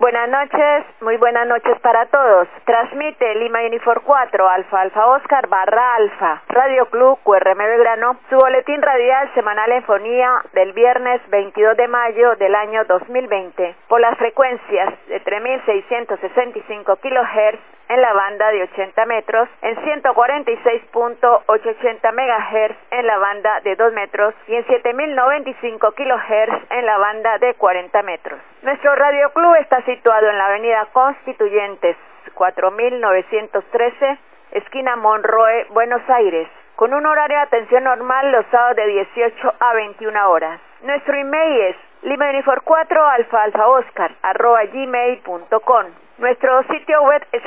muy buenas noches para todos. Transmite Lima Unifor 4, Alfa Alfa Oscar barra Alfa, Radio Club QRM Belgrano, su boletín radial semanal en fonía del viernes 22 de mayo del año 2020, por las frecuencias de 3665 kHz en la banda de 80 metros, en 146.880 MHz en la banda de 2 metros y en 7095 kHz en la banda de 40 metros. Nuestro Radio Club está situado en la avenida Constituyentes 4913, esquina Monroe, Buenos Aires, con un horario de atención normal los sábados de 18 a 21 horas. Nuestro email es limaunifor4alfaalfaoscar@gmail.com. Nuestro sitio web es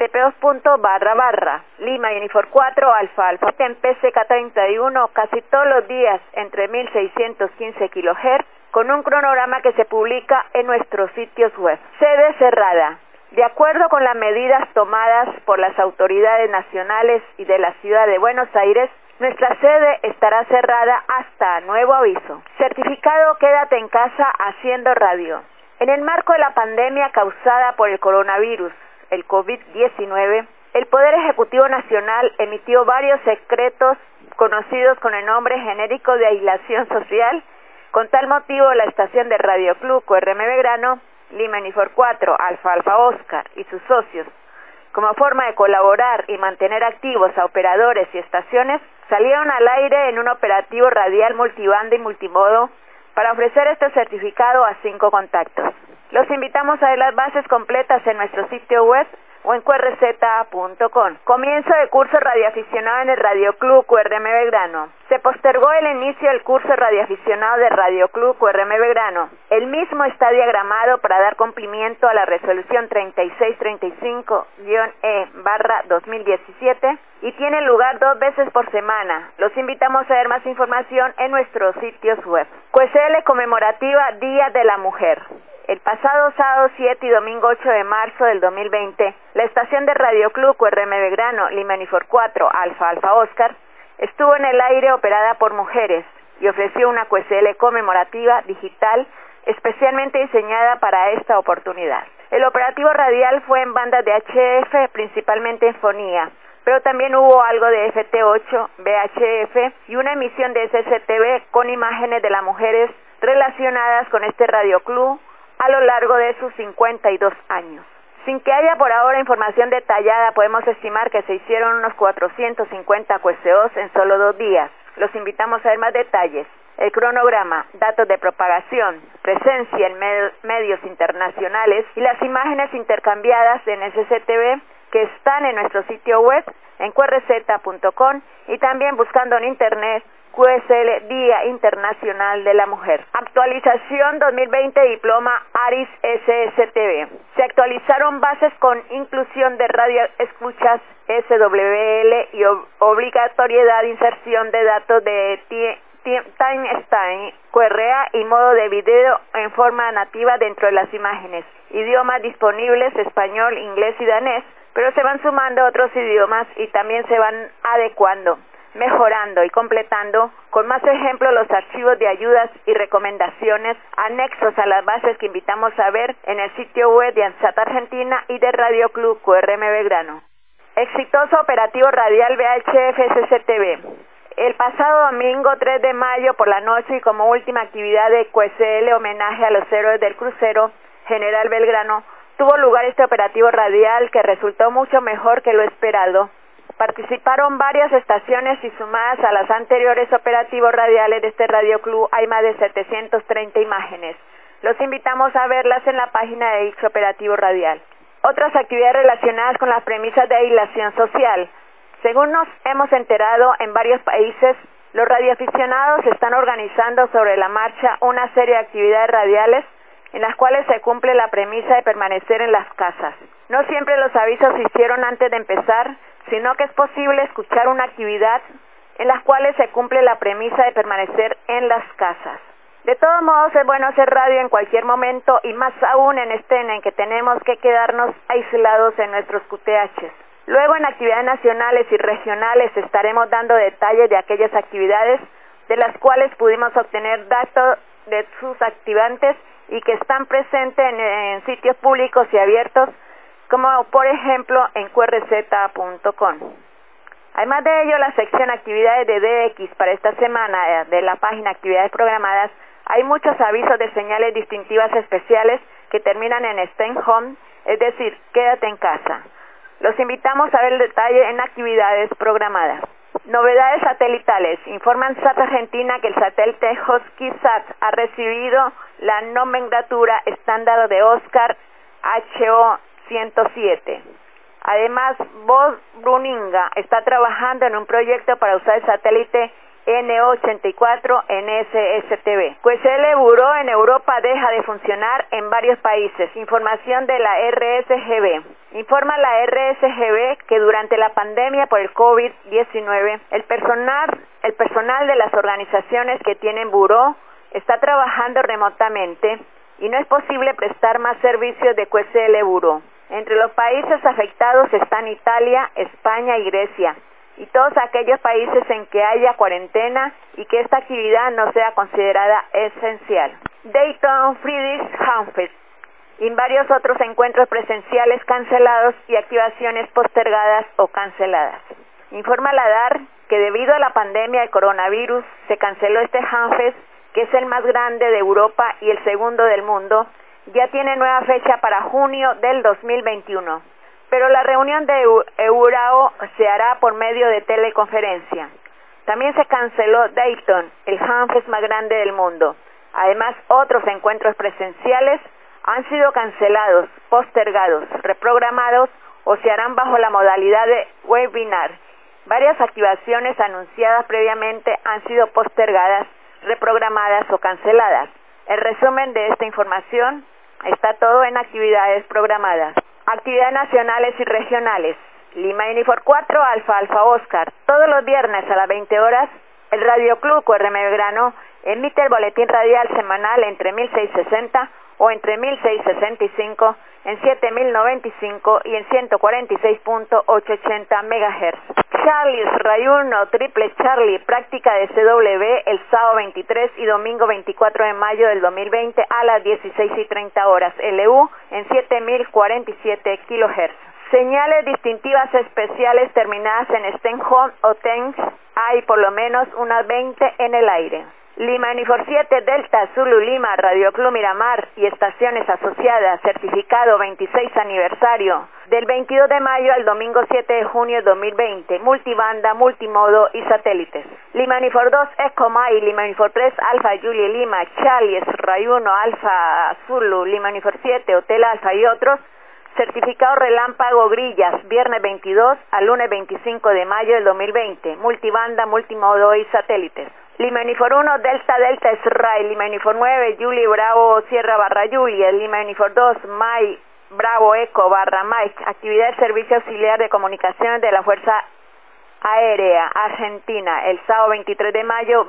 http://limaunifor4alfaalfa en PCK31 casi todos los días entre 1615 kHz, con un cronograma que se publica en nuestros sitios web. Sede cerrada. De acuerdo con las medidas tomadas por las autoridades nacionales y de la ciudad de Buenos Aires, nuestra sede estará cerrada hasta nuevo aviso. Certificado Quédate en casa haciendo radio. En el marco de la pandemia causada por el coronavirus, el COVID-19, el Poder Ejecutivo Nacional emitió varios decretos conocidos con el nombre genérico de aislación social. Con tal motivo, la estación de Radio Club QRM Belgrano, Lima Unifor 4, Alfa Alfa Oscar y sus socios, como forma de colaborar y mantener activos a operadores y estaciones, salieron al aire en un operativo radial multibanda y multimodo para ofrecer este certificado a 5 contactos. Los invitamos a ver las bases completas en nuestro sitio web o en qrz.com. Comienzo de curso radioaficionado en el Radio Club QRM Belgrano. Se postergó el inicio del curso radioaficionado de Radio Club QRM Belgrano. El mismo está diagramado para dar cumplimiento a la resolución 3635-E/2017 y tiene lugar 2 veces por semana. Los invitamos a ver más información en nuestros sitios web. QSL conmemorativa Día de la Mujer. El pasado sábado 7 y domingo 8 de marzo del 2020, la estación de Radio Club QRM Belgrano, Lima Unifor 4, Alfa Alfa Oscar, estuvo en el aire operada por mujeres y ofreció una QSL conmemorativa digital especialmente diseñada para esta oportunidad. El operativo radial fue en bandas de HF, principalmente en fonía, pero también hubo algo de FT8, VHF y una emisión de SCTV con imágenes de las mujeres relacionadas con este Radio Club a lo largo de sus 52 años. Sin que haya por ahora información detallada, podemos estimar que se hicieron unos 450 QSOs en solo 2 días. Los invitamos a ver más detalles. El cronograma, datos de propagación, presencia en medios internacionales y las imágenes intercambiadas en SCTV que están en nuestro sitio web en qrz.com y también buscando en internet QSL Día Internacional de la Mujer. Actualización 2020 Diploma ARIS SSTV. Se actualizaron bases con inclusión de radio escuchas SWL y obligatoriedad de inserción de datos de timestamp, QRA y modo de video en forma nativa dentro de las imágenes. Idiomas disponibles: español, inglés y danés, pero se van sumando otros idiomas y también se van adecuando, mejorando y completando con más ejemplos los archivos de ayudas y recomendaciones anexos a las bases que invitamos a ver en el sitio web de ANSAT Argentina y de Radio Club QRM Belgrano. Exitoso operativo radial VHF SCTV. El pasado domingo 3 de mayo por la noche y como última actividad de QSL homenaje a los héroes del crucero General Belgrano, tuvo lugar este operativo radial que resultó mucho mejor que lo esperado. Participaron varias estaciones y sumadas a las anteriores operativos radiales de este Radio Club hay más de 730 imágenes. Los invitamos a verlas en la página de dicho operativo radial. Otras actividades relacionadas con las premisas de aislación social. Según nos hemos enterado, en varios países los radioaficionados están organizando sobre la marcha una serie de actividades radiales en las cuales se cumple la premisa de permanecer en las casas. No siempre los avisos se hicieron antes de empezar, sino que es posible escuchar una actividad en las cuales se cumple la premisa de permanecer en las casas. De todos modos, es bueno hacer radio en cualquier momento y más aún en este en que tenemos que quedarnos aislados en nuestros QTHs. Luego, en actividades nacionales y regionales estaremos dando detalles de aquellas actividades de las cuales pudimos obtener datos de sus activantes y que están presentes en sitios públicos y abiertos, como por ejemplo en qrz.com. Además de ello, la sección Actividades de DX para esta semana de la página Actividades Programadas, hay muchos avisos de señales distintivas especiales que terminan en Stay Home, es decir, quédate en casa. Los invitamos a ver el detalle en Actividades Programadas. Novedades satelitales. Informan SAT Argentina que el satélite Hotskisat ha recibido la nomenclatura estándar de Oscar HO-107. Además, Voz Bruninga está trabajando en un proyecto para usar el satélite NO84 NSSTV. QSL Bureau en Europa deja de funcionar en varios países. Información de la RSGB. Informa la RSGB que durante la pandemia por el COVID-19, el personal de las organizaciones que tienen Bureau está trabajando remotamente y no es posible prestar más servicios de QSL Bureau. Entre los países afectados están Italia, España y Grecia, y todos aquellos países en que haya cuarentena y que esta actividad no sea considerada esencial. Dayton Friedrichshafen y varios otros encuentros presenciales cancelados y activaciones postergadas o canceladas. Informa la DAR que debido a la pandemia del coronavirus se canceló este Hanfest, que es el más grande de Europa y el segundo del mundo. Ya tiene nueva fecha para junio del 2021. Pero la reunión de Eurao se hará por medio de teleconferencia. También se canceló Dayton, el Hanfest más grande del mundo. Además, otros encuentros presenciales han sido cancelados, postergados, reprogramados o se harán bajo la modalidad de webinar. Varias activaciones anunciadas previamente han sido postergadas, reprogramadas o canceladas. El resumen de esta información está todo en Actividades Programadas. Actividades nacionales y regionales. Lima Unifor 4, Alfa Oscar. Todos los viernes a las 20 horas, el Radio Club QRM Belgrano emite el boletín radial semanal entre 1660 o entre 1665 en 7095 y en 146.880 MHz. Charlie's Rayuno Triple Charlie, práctica de CW el sábado 23 y domingo 24 de mayo del 2020 a las 16:30 horas, LU en 7047 kHz. Señales distintivas especiales terminadas en Sten Home o TENS, hay por lo menos unas 20 en el aire. Lima Unifor 7 Delta Zulu Lima Radio Club Miramar y estaciones asociadas, certificado 26 aniversario, del 22 de mayo al domingo 7 de junio 2020, multibanda, multimodo y satélites. Lima Unifor 2 Eco Mai, Lima Unifor 3 Alfa Julie Lima, Charlie Rayuno Alfa Zulu, Lima Unifor 7 Hotel Alfa y otros, certificado relámpago Grillas, viernes 22 al lunes 25 de mayo del 2020, multibanda, multimodo y satélites. Lima Unifor 1 Delta Delta Israel, Lima Unifor 9 Julie Bravo Sierra barra Julia, Lima Unifor 2 Mai Bravo Eco barra Mike, actividad del Servicio Auxiliar de Comunicaciones de la Fuerza Aérea Argentina, el sábado 23 de mayo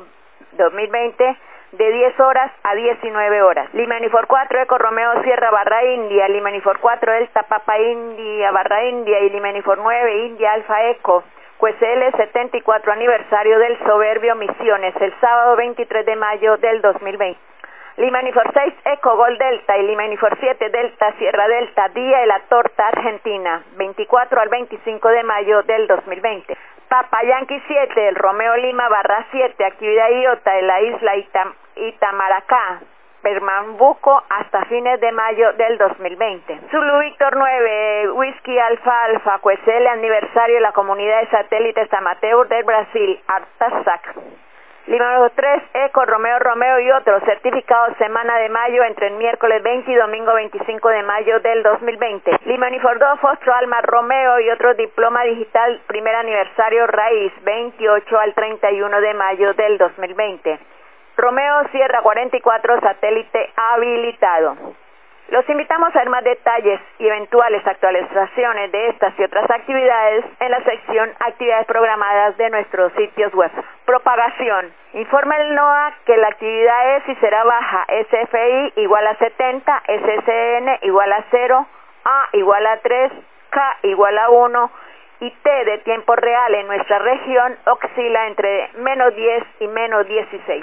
2020, de 10 horas a 19 horas. Lima Unifor 4 Eco Romeo Sierra barra India, Lima Unifor 4 Delta Papa India barra India y Lima Unifor 9 India Alfa Eco, QSL 74 aniversario del Soberbio Misiones, el sábado 23 de mayo del 2020. Lima Unifor 6 Eco Gol Delta y Lima Unifor 7 Delta Sierra Delta, Día de la Torta Argentina, 24 al 25 de mayo del 2020. Papa Yankee 7, el Romeo Lima barra 7, actividad IOTA de la isla Itamaracá, Pernambuco hasta fines de mayo del 2020. Zulu Víctor 9, Whisky Alfa Alfa, QSL aniversario de la comunidad de satélites amateur del Brasil, Artasac. Lima 3, Eco Romeo Romeo y otros, certificado semana de mayo entre el miércoles 20 y domingo 25 de mayo del 2020. Lima Unifor 2, Fostro Alma Romeo y otro diploma digital, primer aniversario Raíz, 28 al 31 de mayo del 2020. Romeo Sierra 44, satélite habilitado. Los invitamos a ver más detalles y eventuales actualizaciones de estas y otras actividades en la sección Actividades Programadas de nuestros sitios web. Propagación. Informa el NOAA que la actividad es y será baja, SFI igual a 70, SSN igual a 0, A igual a 3, K igual a 1 y T de tiempo real en nuestra región oscila entre -10 y -16.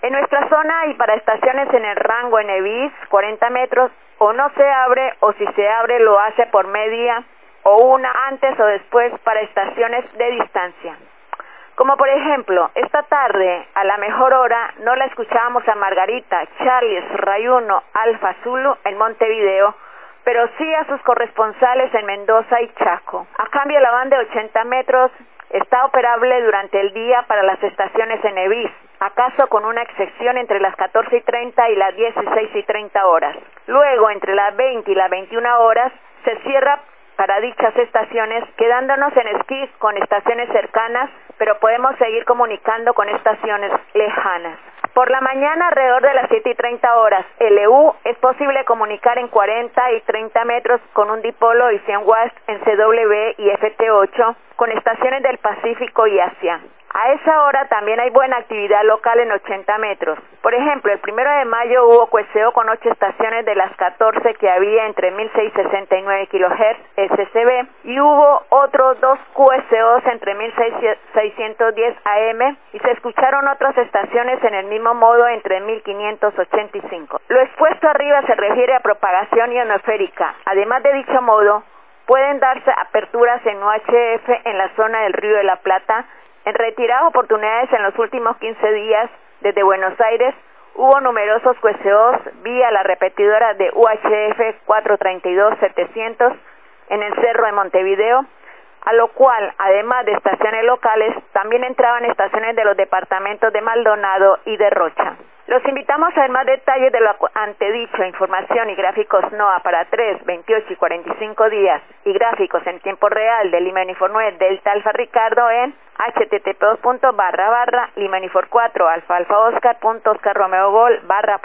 En nuestra zona y para estaciones en el rango NBIS 40 metros o no se abre o si se abre lo hace por media o una antes o después para estaciones de distancia. Como por ejemplo, esta tarde a la mejor hora no la escuchábamos a Margarita, Charlie, Rayuno, Alfa Zulu en Montevideo, pero sí a sus corresponsales en Mendoza y Chaco. A cambio la banda de 80 metros está operable durante el día para las estaciones en NBIS, acaso con una excepción entre las 14:30 y las 16:30 horas. Luego, entre las 20 y las 21 horas, se cierra para dichas estaciones, quedándonos en esquí con estaciones cercanas, pero podemos seguir comunicando con estaciones lejanas. Por la mañana, alrededor de las 7:30 horas, LU, es posible comunicar en 40 y 30 metros con un dipolo y 100 watts en CW y FT8 con estaciones del Pacífico y Asia. A esa hora también hay buena actividad local en 80 metros. Por ejemplo, el 1 de mayo hubo QSO con 8 estaciones de las 14 que había entre 1669 kHz SCB y hubo otros 2 QSOs entre 1610 AM y se escucharon otras estaciones en el mismo modo entre 1585. Lo expuesto arriba se refiere a propagación ionosférica. Además de dicho modo, pueden darse aperturas en UHF en la zona del Río de la Plata. En retiradas oportunidades en los últimos 15 días, desde Buenos Aires, hubo numerosos QSOs vía la repetidora de UHF 432-700 en el Cerro de Montevideo, a lo cual, además de estaciones locales, también entraban estaciones de los departamentos de Maldonado y de Rocha. Los invitamos a ver más detalles de lo antedicho, información y gráficos NOAA para 3, 28 y 45 días y gráficos en tiempo real de Lima Unifor 9 Delta Alfa Ricardo en http://Lima Unifor 4 Alfa Alfa Oscar Romeo Gol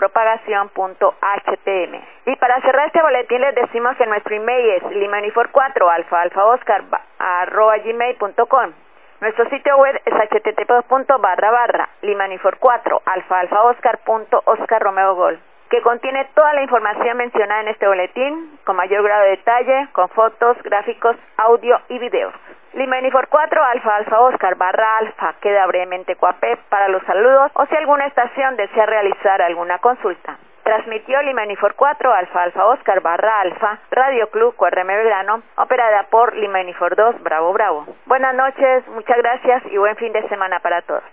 /propagación.htm. Y para cerrar este boletín les decimos que nuestro email es limaunifor 4 Alfa Alfa Oscar @gmail.com. Nuestro sitio web es http://Limaunifor 4 Alfa Alfa Oscar Romeo Gol, que contiene toda la información mencionada en este boletín, con mayor grado de detalle, con fotos, gráficos, audio y videos. Limaunifor 4 Alfa Alfa Oscar /alfa queda brevemente coapé para los saludos o si alguna estación desea realizar alguna consulta. Transmitió Limaunifor 4 Alfa Alfa Oscar /alfa Radio Club QRM Belgrano, operada por Limaunifor 2 Bravo Bravo. Buenas noches, muchas gracias y buen fin de semana para todos.